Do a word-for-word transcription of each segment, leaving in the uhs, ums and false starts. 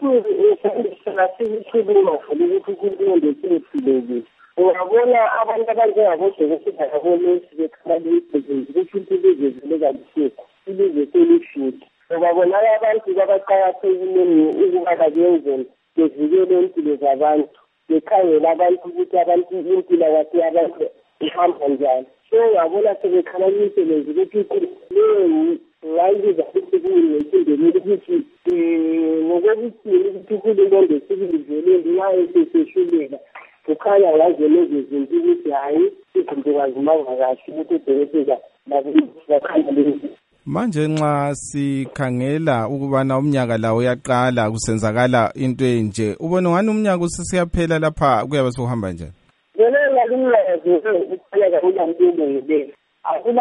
sikhuluma ukuthi uhulumende sephilekile. Ungabona abantu abanjengabodokotela labonesi bekhala lezibhedlela ukuthi impilo izezele kabuhlungu, ilizwe selifuthe. Ngoba bona abantu babaqakathekile ukuba benzele bevikele impilo zabantu, bekhangela abantu ukuthi abantu impilakahle yabantu ihamba njani. So ungabona sebekhala imisebenzi ukuthi leyo ngayibiza ukuthi kunesindeleli ukuthi ngokokuthi ukuthi uhulumende sibiliveleli nxa esesehlulela kukhanya ngazo lezi zinto ukuthi hayi izinto kazimanga kahle ukuthi udokotela bakhangele. Manje nxa sikhangela ukubana umnyaka lawo uyaqala kusenzakala into enje, ubona ngani umnyaka usesiyaphela lapha kuyaba sokuhamba njani? Yena ngalimazi ukukhanya kulanto ngeke akula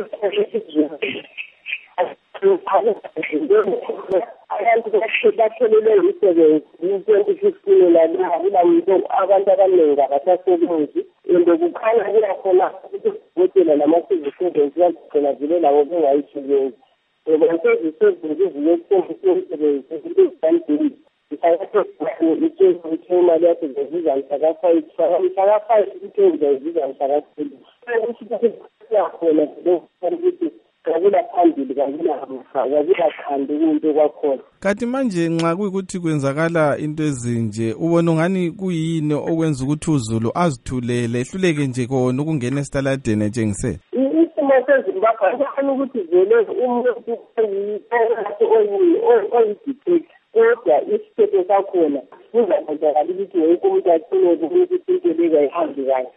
abantu bathelele imisebenzi twenty fifteen lana kunamuntu abantu abaningi abasasebenzi into kukhanya kuyakhona ukuthi namasevisi yazigcina zile lawo bengayisebenzi besevisi eziyesebenzi ezisebenzi isakho imali yasebenzisa ngisakafayi ngisakafayi ukuthenga ngisakafayi yakhona ukuthi kakula phambili kakula kakula khandi into kwakhona. Kanti manje nxa kuyikuthi kwenzakala into ezinje ubona ngani kuyini okwenza ukuthi uZulu azithulele ehluleke nje kona ukungena esitaladeni njengisele? Isimo seZimbabwe kufanele ukuthi vele umuntu oyidictate kodwa isithethe sakhona kuzakwenza ukuthi wonke umuntu athule ukuthi into leka ihambe kahle.